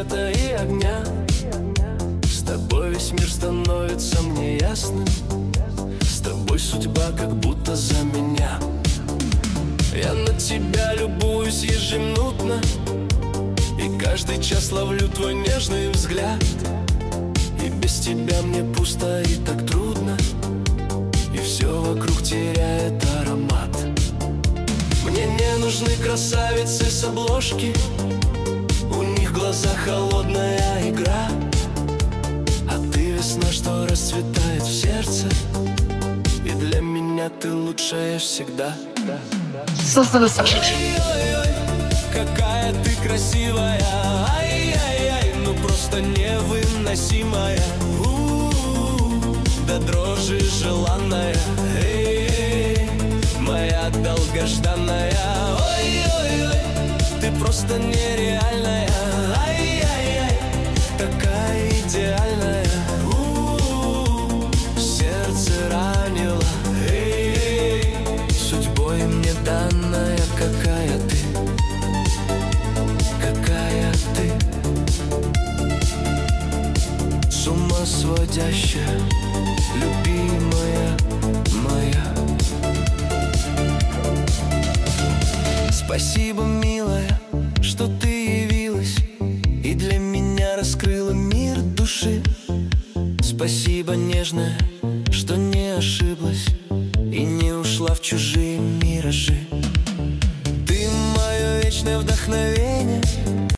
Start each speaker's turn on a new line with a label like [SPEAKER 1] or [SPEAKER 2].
[SPEAKER 1] света и огня. С тобой весь мир становится мне ясным. С тобой судьба как будто за меня. Я на тебя любуюсь ежеминутно, и каждый час ловлю твой нежный взгляд. И без тебя мне пусто и так трудно, и все вокруг теряет аромат. Мне не нужны красавицы с обложки, у них в глазах холодная игра. А ты весна, что расцветает в сердце, и для меня ты лучшая всегда.
[SPEAKER 2] Создано Саша.
[SPEAKER 1] Ой-ой-ой, какая ты красивая, ай-яй-яй, ну просто невыносимая. До дрожи желанная, эй, моя долгожданная. Ой-ой-ой, ты просто нереальная, ай-яй-яй, такая идеальная. Сердце ранило, эй, судьбой мне данная. Какая ты, какая ты, с ума сводящая, любимая моя. Спасибо, милая, что ты явилась и для меня раскрыла мир души. Спасибо, нежная, что не ошиблась и не ушла в чужие миражи. Ты мое вечное вдохновение,